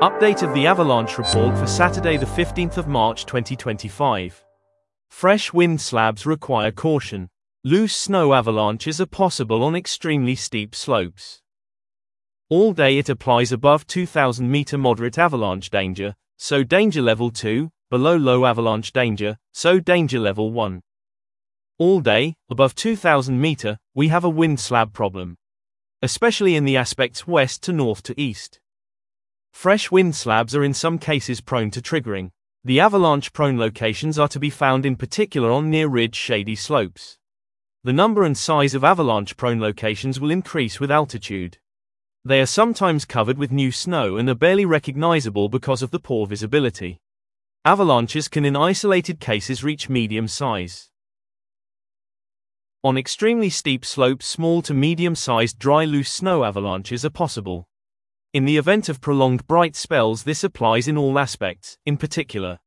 Update of the avalanche report for Saturday the 15th of March 2025. Fresh wind slabs require caution. Loose snow avalanches are possible on extremely steep slopes. All day it applies above 2,000 meter moderate avalanche danger, so danger level 2, below low avalanche danger, so danger level 1. All day, above 2,000 meter, we have a wind slab problem, especially in the aspects west to north to east. Fresh wind slabs are in some cases prone to triggering. The avalanche-prone locations are to be found in particular on near-ridge shady slopes. The number and size of avalanche-prone locations will increase with altitude. They are sometimes covered with new snow and are barely recognizable because of the poor visibility. Avalanches can in isolated cases reach medium size. On extremely steep slopes, small to medium-sized dry loose snow avalanches are possible. In the event of prolonged bright spells, this applies in all aspects, in particular.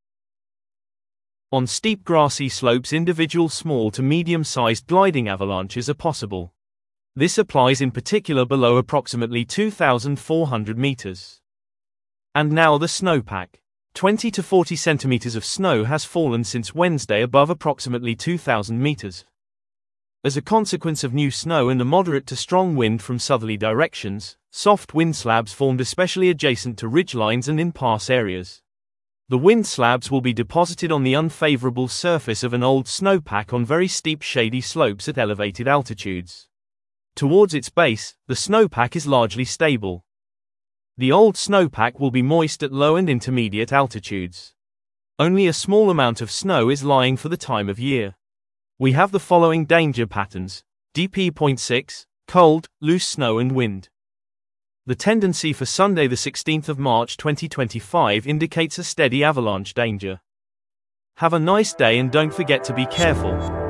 On steep grassy slopes, individual small to medium-sized gliding avalanches are possible. This applies in particular below approximately 2,400 meters. And now the snowpack. 20 to 40 centimeters of snow has fallen since Wednesday above approximately 2,000 meters. As a consequence of new snow and a moderate to strong wind from southerly directions, soft wind slabs formed especially adjacent to ridgelines and in pass areas. The wind slabs will be deposited on the unfavorable surface of an old snowpack on very steep shady slopes at elevated altitudes. Towards its base, the snowpack is largely stable. The old snowpack will be moist at low and intermediate altitudes. Only a small amount of snow is lying for the time of year. We have the following danger patterns: DP.6, cold, loose snow and wind. The tendency for Sunday the 16th of March 2025 indicates a steady avalanche danger. Have a nice day and don't forget to be careful.